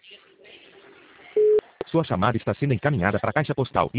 Sua chamada está sendo encaminhada para a caixa postal